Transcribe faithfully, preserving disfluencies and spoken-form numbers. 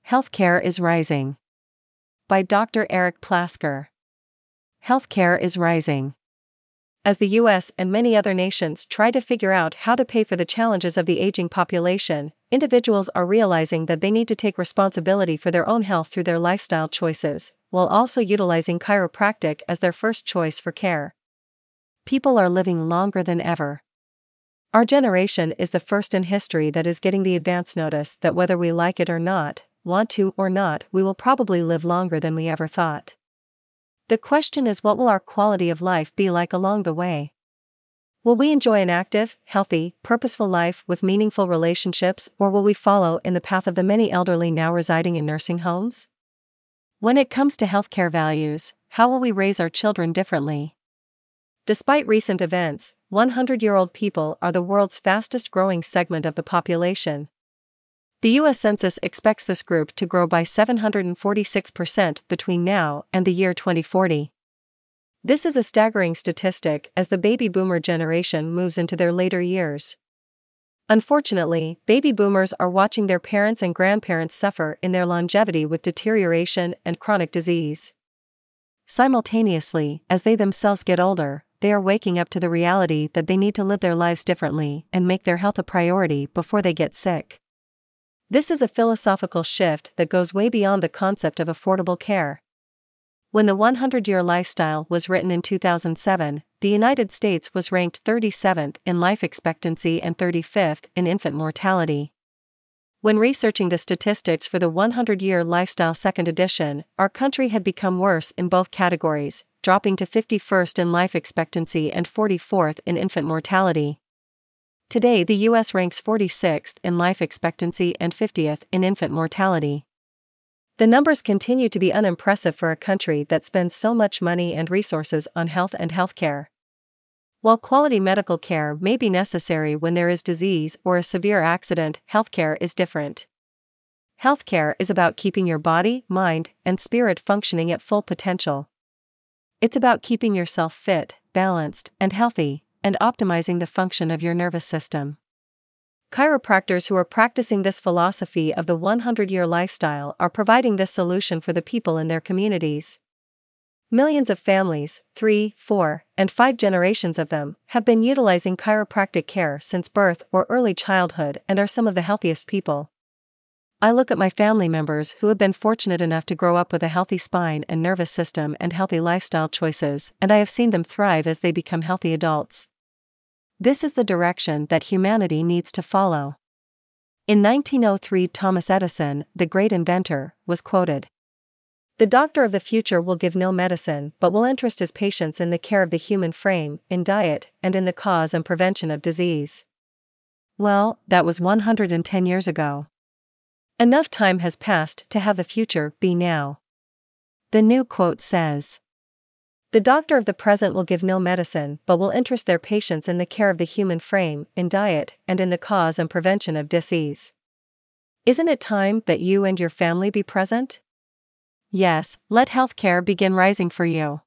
Healthcare is Rising. By Doctor Eric Plasker. Healthcare is rising. As the U S and many other nations try to figure out how to pay for the challenges of the aging population, individuals are realizing that they need to take responsibility for their own health through their lifestyle choices, while also utilizing chiropractic as their first choice for care. People are living longer than ever. Our generation is the first in history that is getting the advance notice that whether we like it or not, want to or not, we will probably live longer than we ever thought. The question is, what will our quality of life be like along the way? Will we enjoy an active, healthy, purposeful life with meaningful relationships, or will we follow in the path of the many elderly now residing in nursing homes? When it comes to healthcare values, how will we raise our children differently? Despite recent events, one hundred-year-old people are the world's fastest growing segment of the population. The U S Census expects this group to grow by seven hundred forty-six percent between now and the year twenty forty. This is a staggering statistic as the baby boomer generation moves into their later years. Unfortunately, baby boomers are watching their parents and grandparents suffer in their longevity with deterioration and chronic disease. Simultaneously, as they themselves get older, they are waking up to the reality that they need to live their lives differently and make their health a priority before they get sick. This is a philosophical shift that goes way beyond the concept of affordable care. When the hundred-year lifestyle was written in two thousand seven, the United States was ranked thirty-seventh in life expectancy and thirty-fifth in infant mortality. When researching the statistics for the hundred-year lifestyle second edition, our country had become worse in both categories, dropping to fifty-first in life expectancy and forty-fourth in infant mortality. Today the U S ranks forty-sixth in life expectancy and fiftieth in infant mortality. The numbers continue to be unimpressive for a country that spends so much money and resources on health and healthcare. While quality medical care may be necessary when there is disease or a severe accident, healthcare is different. Healthcare is about keeping your body, mind, and spirit functioning at full potential. It's about keeping yourself fit, balanced, and healthy, and optimizing the function of your nervous system. Chiropractors who are practicing this philosophy of the hundred-year lifestyle are providing this solution for the people in their communities. Millions of families, three, four, and five generations of them, have been utilizing chiropractic care since birth or early childhood and are some of the healthiest people. I look at my family members who have been fortunate enough to grow up with a healthy spine and nervous system and healthy lifestyle choices, and I have seen them thrive as they become healthy adults. This is the direction that humanity needs to follow. In nineteen oh three, Thomas Edison, the great inventor, was quoted, "The doctor of the future will give no medicine but will interest his patients in the care of the human frame, in diet, and in the cause and prevention of disease." Well, that was one hundred ten years ago. Enough time has passed to have the future be now. The new quote says, "The doctor of the present will give no medicine but will interest their patients in the care of the human frame, in diet, and in the cause and prevention of disease." Isn't it time that you and your family be present? Yes, let healthcare begin rising for you.